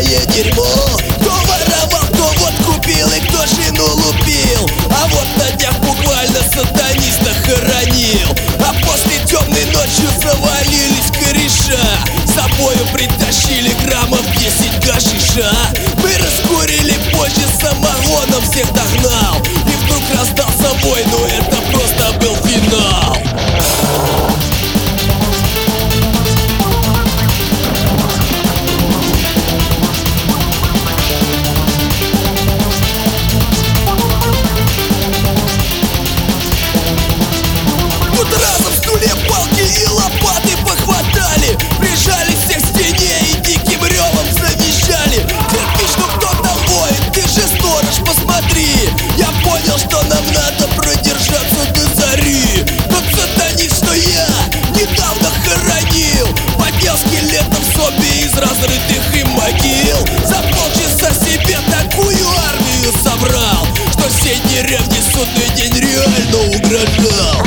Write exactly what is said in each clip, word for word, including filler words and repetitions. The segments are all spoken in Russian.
полное дерьмо. Кто воровал, кто водку пил и кто жену лупил, а вот на днях буквально сатаниста хоронил. А после темной ночью завалились кореша, с собою притащили граммов десять гашиша. Мы раскурили позже, самогоном всех догнал, и вдруг раздался вой, но это просто был финал. Тут разом стулья, палки и лопаты похватали, прижали всех к стене и диким ревом завизжали. Кирпич, ну кто там воет, ты же сторож, посмотри. Я понял, что нам надо продержаться до зари. Тот сатанист, что я недавно хоронил, поднял скелетом зомби из разрытых им могил. За полчаса себе такую армию собрал, что всей деревне судный день реально угрожал.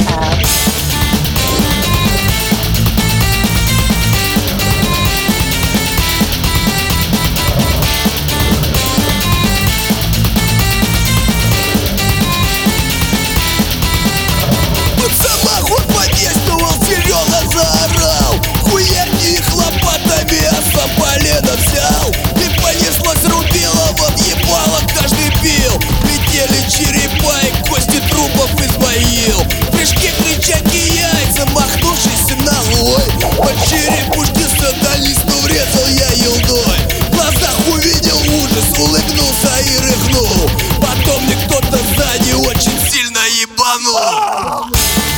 Самогон подействовал, Серега заорал: хуярни их лопатами, а сам полено взял. И понеслось рубило, въебало каждый пил. Летели черепа и кости трупов из могил. Прыжки, кричаки, яйца, махнувшись ногой. По черепушке сатанисту врезал я елдой. В глазах увидел ужас, улыбнулся и рыгнул. Потом мне кто-то сзади очень сильно ебанул.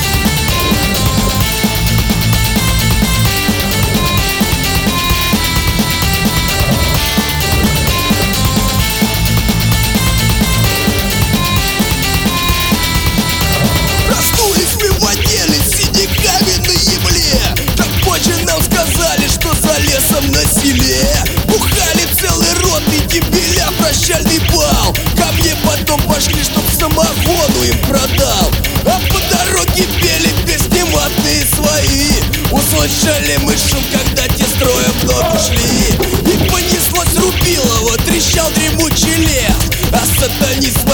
Проснулись мы в отделе с синяками на ебле. Так позже нам сказали, что за лесом на селе бухали целый рот и дебиля прощальный бал. Ко мне потом пошли, чтоб самогону им продал. А по дороге пели песни матные свои. Услышали мы шум, когда те строем в ногу шли. И понеслось рубилово, трещал дремучий лес, а сатанист